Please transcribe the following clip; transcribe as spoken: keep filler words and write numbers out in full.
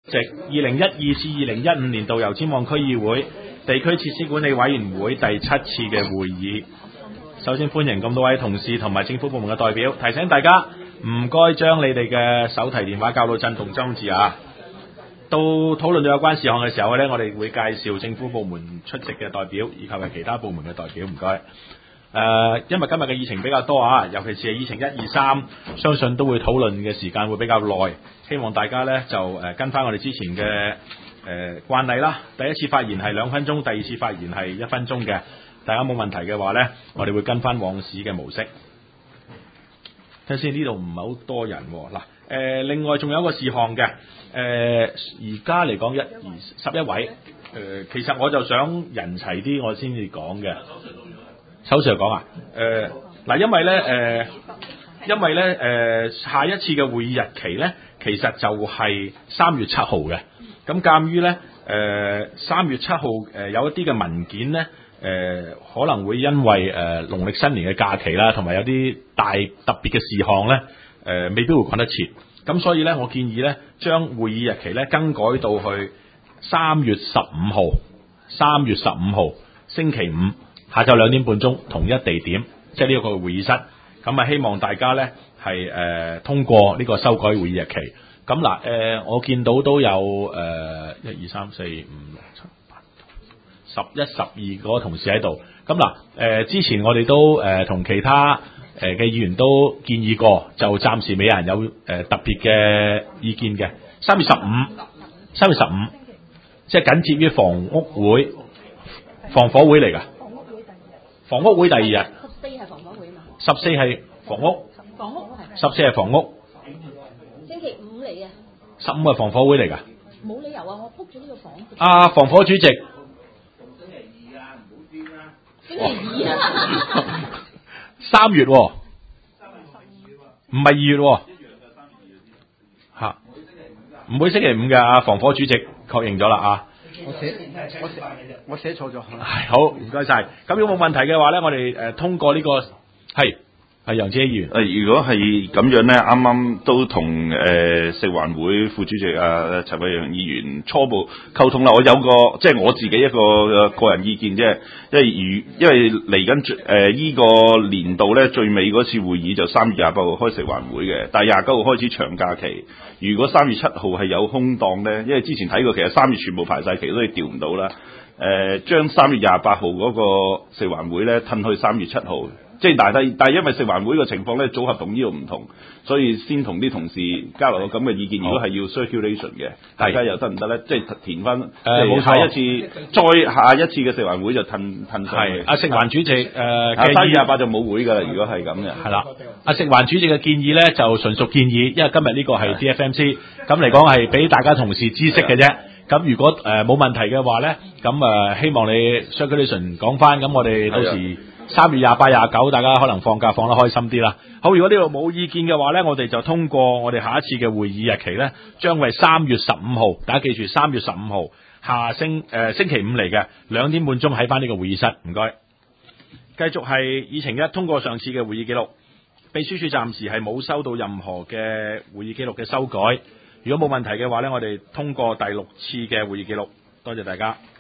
席二零一二至二零一五年度油尖旺區議會地區設施管理委員會第七次嘅會議。首先歡迎咁多位同事同埋政府部門嘅代表，提醒大家唔該將你哋嘅手提電話校到震動裝置啊！到討論到有關事項嘅時候呢，我哋會介紹政府部門出席嘅代表以及係其他部門嘅代表，唔該。誒、呃，因為今日嘅議程比較多啊，尤其是係議程一二三，相信都會討論嘅時間會比較耐，希望大家呢就誒、呃、跟翻我哋之前嘅誒、呃、慣例啦。第一次發言係兩分鐘，第二次發言係一分鐘嘅。大家冇問題嘅話呢，我哋會跟翻往時嘅模式。睇先，呢度唔係好多人喎。嗱，誒，另外仲有一個事項嘅，誒、呃，而家嚟講一二十一位，誒、呃，其實我就想人齊啲，我先至講嘅。首先嚟講啊，誒、呃，嗱，因為咧，誒、呃，因為咧，誒、呃，下一次嘅會議日期咧，其實就係三月七號嘅。咁鑑於咧，誒、呃，三月七號誒有一啲嘅文件咧。誒、呃、可能會因為誒、呃、農曆新年嘅假期啦，同埋有啲大特別嘅事項咧，誒、呃、未必會趕得切。咁所以咧，我建議咧，將會議日期咧更改到去三月十五號，三月十五號星期五下晝兩點半鐘，同一地點，即係呢一個會議室。咁啊，希望大家咧係誒通過呢個修改會議日期。咁嗱，誒、呃、我見到都有誒一二三四五六七。十一、十二個同事喺度，咁嗱，誒、呃，之前我哋都誒同、呃、其他誒嘅議員都建議過，就暫時未有人有誒、呃、特別嘅意見嘅。三月十五，三月十五，即係緊接於房屋會、防火會嚟㗎。房屋會第二日。房屋會第二日。十四係防火會嘛？十四係房屋。房屋係。十四係房屋。星期五嚟嘅。十五係防火會嚟㗎。冇理由啊！我 book 咗呢個房。啊，防火主席。星期二啊，三月喎，唔係二月喎，吓，唔會星期五嘅。啊，防火主席確認咗啦啊，我寫我寫我寫錯咗，係好，唔該晒。咁如果冇問題嘅話咧，我哋誒通過呢個係。係楊志希議員。 誒，如果係咁樣咧，啱啱都同誒、呃、食環會副主席啊陳偉陽議員初步溝通啦。我有個即係我自己一個個人意見啫，因為如因為嚟緊誒依個年度咧最尾嗰次會議就三月廿八號開食環會嘅，但係廿九號開始長假期。如果三月七號係有空檔咧，因為之前睇過，其實三月全部排晒期，所以調唔到啦。誒、呃，將三月廿八號嗰個食環會咧褪去三月七號。即係但係但係因為食環會嘅情況咧組合同呢個唔同，所以先同啲同事交流個咁嘅意見。如果係要 circulation 嘅，大家又得唔得咧？即係填翻誒冇下一次，再下一次嘅食環會就褪褪上去。 係阿食環主席誒嘅三月廿八就冇會㗎啦。如果係咁嘅， 係啦。阿食環主席嘅建議咧就純屬建議，因為今日呢個係 D F M C，咁嚟講係俾大家同事知識嘅啫。咁如果誒冇、呃、問題嘅話咧，咁誒、呃、希望你 circulation 講翻，咁我哋到時。三月廿八、廿九，大家可能放假放得開心啲啦。好，如果呢度冇意見嘅話呢，我哋就通過我哋下一次嘅會議日期呢，將為三月十五號。大家記住，三月十五號下星誒、呃、星期五嚟嘅兩點半鐘喺翻呢個會議室。唔該。繼續係議程一，通過上次嘅會議記錄。秘書處暫時係冇收到任何嘅會議記錄嘅修改。如果冇問題嘅話呢，我哋通過第六次嘅會議記錄。多謝大家。